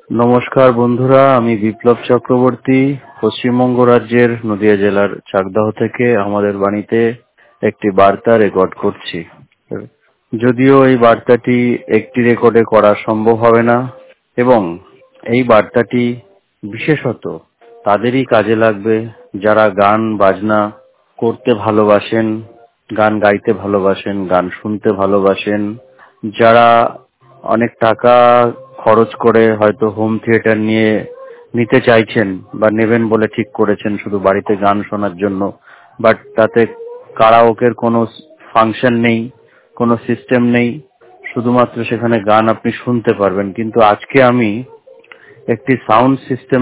নমস্কার বন্ধুরা, আমি বিপ্লব চক্রবর্তী পশ্চিমবঙ্গ রাজ্যের নদিয়া জেলার চাকদাহ থেকে আমাদের বাণীতে একটি বার্তা রেকর্ড করছি। যদিও এই বার্তাটি একটি রেকর্ডে করা সম্ভব হবে না এবং এই বার্তাটি বিশেষত তাদেরই কাজে লাগবে যারা গান বাজনা করতে ভালোবাসেন, গান গাইতে ভালোবাসেন, গান শুনতে ভালোবাসেন, যারা অনেক টাকা খরচ করে হয়তো হোম থিয়েটার নিতে চাইছেন বা নেবেন বলে ঠিক করেছেন শুধু বাড়িতে গান শোনার জন্য, বাট তাতে কারাওকের কোনো ফাংশন নেই, কোনো সিস্টেম নেই, শুধুমাত্র সেখানে গান আপনি শুনতে পারবেন। কিন্তু আজকে আমি একটি সাউন্ড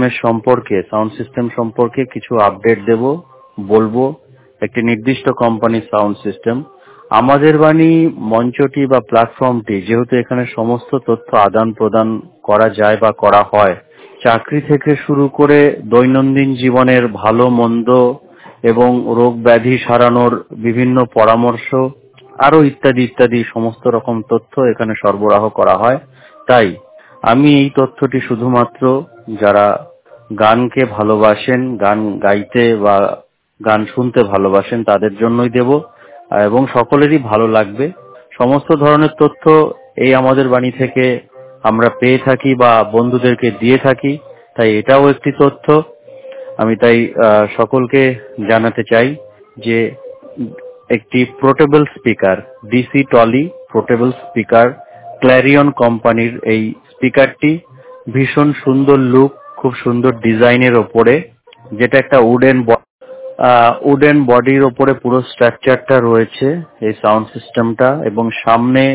সিস্টেম সম্পর্কে কিছু আপডেট বলবো। একটি নির্দিষ্ট কোম্পানির সাউন্ড সিস্টেম। আমাদের বাণী মঞ্চটি বা প্ল্যাটফর্মটি যেহেতু এখানে সমস্ত তথ্য আদান প্রদান করা যায় বা করা হয়, চাকরি থেকে শুরু করে দৈনন্দিন জীবনের ভালো মন্দ এবং রোগ ব্যাধি সারানোর বিভিন্ন পরামর্শ আরো ইত্যাদি ইত্যাদি সমস্ত রকম তথ্য এখানে সরবরাহ করা হয়। তাই আমি এই তথ্যটি শুধুমাত্র যারা গানকে ভালোবাসেন, গান গাইতে বা গান শুনতে ভালোবাসেন তাদের জন্যই দেব এবং সকলেরই ভালো লাগবে। সমস্ত ধরনের তথ্য এই আমাদের বাণী থেকে আমরা পেয়ে থাকি বা বন্ধুদেরকে দিয়ে থাকি, তাই এটাও একটি তথ্য। আমি তাই সকলকে জানাতে চাই যে একটি পোর্টেবল স্পিকার, ডিসি টলি পোর্টেবল স্পিকার, ক্ল্যারিয়ন কোম্পানির এই স্পিকারটি ভীষণ সুন্দর লুক, খুব সুন্দর ডিজাইনের ওপরে, যেটা একটা উডেন বডির ওপরে পুরো স্ট্রাকচারটা রয়েছে এই সাউন্ড সিস্টেমটা, এবং সামনে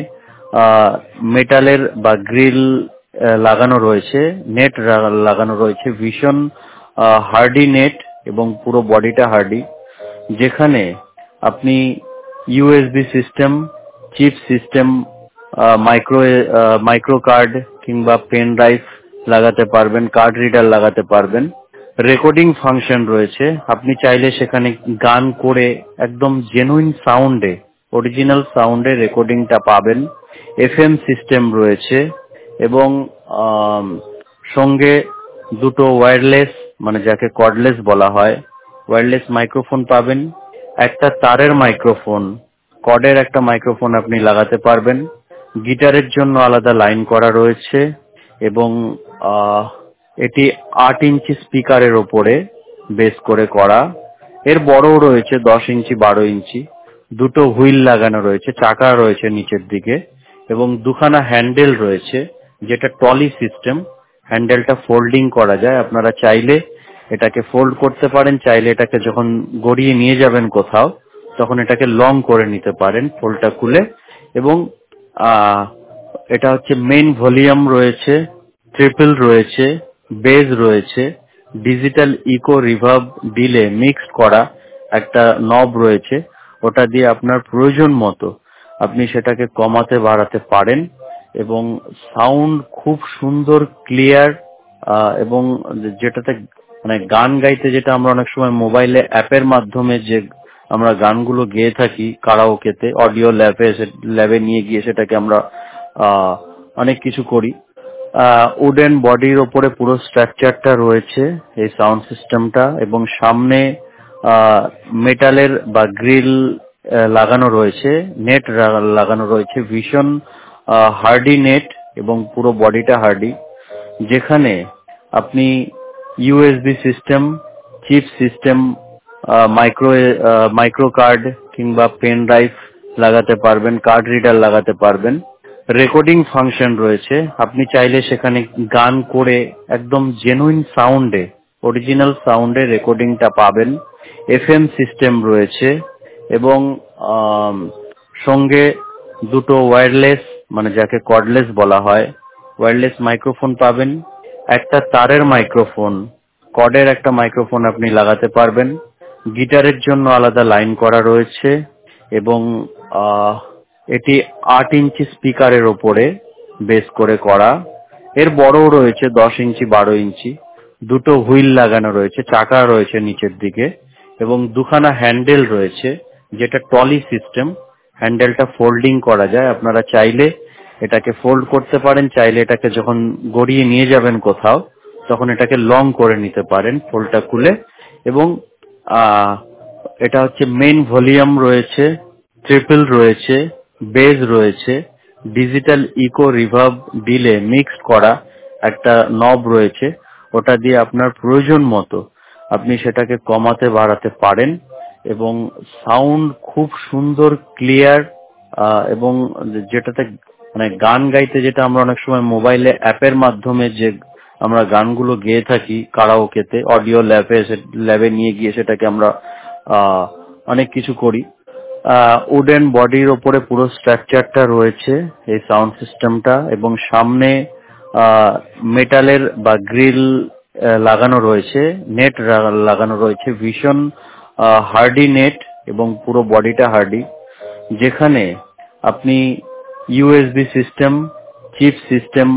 মেটালের বা গ্রিল লাগানো রয়েছে, নেট লাগানো রয়েছে, ভীষণ হার্ডি নেট এবং পুরো বডিটা হার্ডি, যেখানে আপনি USB system, chip system, micro card কিংবা পেন ড্রাইভ লাগাতে পারবেন, কার্ড রিডার লাগাতে পারবেন। রেকর্ডিং ফাংশন রয়েছে, আপনি চাইলে সেখানে গান করে একদম জেনুইন সাউন্ডে, অরিজিনাল সাউন্ডে রেকর্ডিংটা পাবেন। এফএম সিস্টেম রয়েছে এবং সঙ্গে দুটো ওয়্যারলেস, মানে যাকে কর্ডলেস বলা হয়, ওয়্যারলেস মাইক্রোফোন পাবেন। একটা তারের মাইক্রোফোন, কর্ডের একটা মাইক্রোফোন আপনি লাগাতে পারবেন। গিটারের জন্য আলাদা লাইন করা রয়েছে এবং এটি 8 ইঞ্চি স্পিকারের ওপরে বেস করে করা। এর বড়ও রয়েছে 10 ইঞ্চি, 12 ইঞ্চি। দুটো হুইল লাগানো রয়েছে, চাকা রয়েছে নিচের দিকে এবং দুখানা হ্যান্ডেল রয়েছে, যেটা টলি সিস্টেম। হ্যান্ডেলটা ফোল্ডিং করা যায়, আপনারা চাইলে এটাকে ফোল্ড করতে পারেন, চাইলে এটাকে যখন গড়িয়ে নিয়ে যাবেন কোথাও তখন এটাকে লং করে নিতে পারেন ফোল্ডটা খুলে। এবং এটা হচ্ছে মেইন ভলিউম রয়েছে, ট্রিপল রয়েছে, বেজ রয়েছে, digital echo reverb delay mixed করা একটা নব রয়েছে, ওটা দিয়ে আপনার প্রয়োজন মতো আপনি সেটাকে কমাতে বাড়াতে পারেন এবং সাউন্ড খুব সুন্দর ক্লিয়ার। এবং যেটাতে মানে গান গাইতে যেটা আমরা অনেক সময় মোবাইলে অ্যাপের মাধ্যমে যে আমরা গানগুলো গেয়ে থাকি কারাওকেতে, অডিও ল্যাবে নিয়ে গিয়ে সেটাকে আমরা অনেক কিছু করি। উডেন বডির ওপরে পুরো স্ট্রাকচারটা রয়েছে এই সাউন্ড সিস্টেমটা এবং সামনে মেটালের বা গ্রিল লাগানো রয়েছে, নেট লাগানো রয়েছে, ভীষণ হার্ডি নেট এবং পুরো বডিটা হার্ডি, যেখানে আপনি USB system, chip system, micro card কিংবা পেন ড্রাইভ লাগাতে পারবেন, কার্ড রিডার লাগাতে পারবেন। রেকর্ডিং ফাংশন রয়েছে, আপনি চাইলে সেখানে গান করে একদম জেনুইন সাউন্ডে, অরিজিনাল সাউন্ডে রেকর্ডিংটা পাবেন। এফএম সিস্টেম রয়েছে এবং সঙ্গে দুটো ওয়্যারলেস, মানে যাকে কর্ডলেস বলা হয়, ওয়্যারলেস মাইক্রোফোন পাবেন। একটা তারের মাইক্রোফোন, কর্ডের একটা মাইক্রোফোন আপনি লাগাতে পারবেন। গিটারের জন্য আলাদা লাইন করা রয়েছে এবং এটি 8 ইঞ্চি স্পিকারের ওপরে বেস করে করা। এর বড়ও রয়েছে 10 ইঞ্চি, 12 ইঞ্চি। দুটো হুইল লাগানো রয়েছে, চাকা রয়েছে নিচের দিকে এবং দুখানা হ্যান্ডেল রয়েছে, যেটা টলি সিস্টেম। হ্যান্ডেলটা ফোল্ডিং করা যায়, আপনারা চাইলে এটাকে ফোল্ড করতে পারেন, চাইলে এটাকে যখন গড়িয়ে নিয়ে যাবেন কোথাও তখন এটাকে লং করে নিতে পারেন ফোল্ডটা খুলে। এবং এটা হচ্ছে মেইন ভলিউম রয়েছে, ট্রিপল রয়েছে, বেজ রয়েছে, digital echo reverb delay mixed করা একটা নব রয়েছে। ওটা দিয়ে আপনার প্রয়োজন মতো আপনি সেটাকে কমাতে বাড়াতে পারেন এবং সাউন্ড খুব সুন্দর ক্লিয়ার। এবং যেটাতে মানে গান গাইতে যেটা আমরা অনেক সময় মোবাইলে অ্যাপের মাধ্যমে যে আমরা গানগুলো গেয়ে থাকি কারাওকেতে, অডিও ল্যাবে নিয়ে গিয়ে সেটাকে আমরা অনেক কিছু করি। উডেন বডির ওপরে পুরো স্ট্রাকচারটা রয়েছে এই সাউন্ড সিস্টেমটা, এবং সামনে মেটালের বা গ্রিল লাগানো রয়েছে, নেট লাগানো রয়েছে, ভীষণ হার্ডি নেট এবং পুরো বডিটা হার্ডি, যেখানে আপনি USB system, chip system,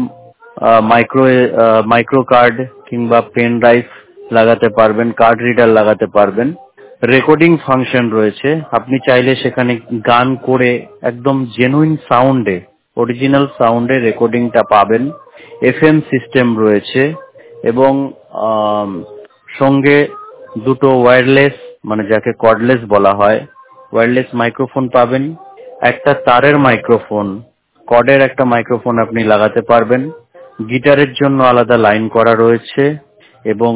micro card কিংবা পেন ড্রাইভ লাগাতে পারবেন, কার্ড রিডার লাগাতে পারবেন। রেকর্ডিং ফাংশন রয়েছে, আপনি চাইলে সেখানে গান করে একদম জেনুইন সাউন্ডে, অরিজিনাল সাউন্ডে রেকর্ডিংটা পাবেন। এফএম সিস্টেম রয়েছে এবং সঙ্গে দুটো ওয়্যারলেস, মানে যাকে কর্ডলেস বলা হয়, ওয়্যারলেস মাইক্রোফোন পাবেন। একটা তারের মাইক্রোফোন, কর্ডের একটা মাইক্রোফোন আপনি লাগাতে পারবেন। গিটারের জন্য আলাদা লাইন করা রয়েছে এবং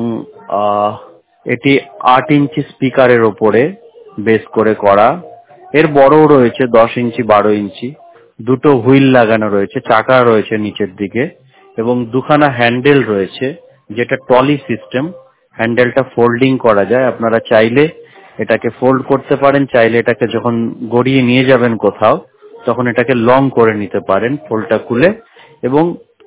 এটি 8 ইঞ্চি স্পিকারের ওপরে বেস করে করা। এর বড়ও রয়েছে 10 ইঞ্চি, 12 ইঞ্চি। দুটো হুইল লাগানো রয়েছে, চাকা রয়েছে নিচের দিকে এবং দুখানা হ্যান্ডেল রয়েছে, যেটা ট্রলি সিস্টেম। হ্যান্ডেলটা ফোল্ডিং করা যায়, আপনারা চাইলে এটাকে ফোল্ড করতে পারেন, চাইলে এটাকে যখন গড়িয়ে নিয়ে যাবেন কোথাও তখন এটাকে লং করে নিতে পারেন ফোল্ডটা খুলে। এবং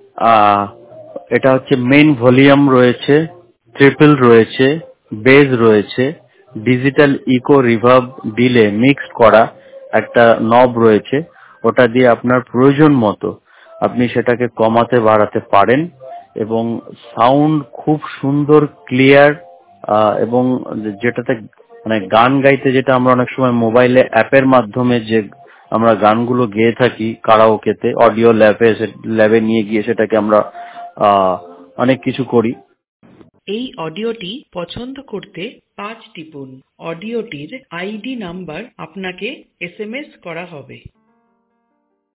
এটা হচ্ছে মেইন ভলিউম রয়েছে, ট্রিপল রয়েছে, বেজ রয়েছে, digital echo reverb delay mixed করা একটা নব রয়েছে। ওটা দিয়ে আপনার প্রয়োজন মতো আপনি সেটাকে কমাতে বাড়াতে পারেন এবং সাউন্ড খুব সুন্দর ক্লিয়ার। এবং যেটাতে মানে গান গাইতে যেটা আমরা অনেক সময় মোবাইলে অ্যাপের মাধ্যমে যে আমরা গানগুলো গেয়ে থাকি কারাওকেতে, অডিও ল্যাবে নিয়ে গিয়ে সেটাকে আমরা অনেক কিছু করি। এই অডিওটি পছন্দ করতে 5 টিপুন। অডিওটির আইডি নাম্বার আপনাকে এসএমএস করা হবে।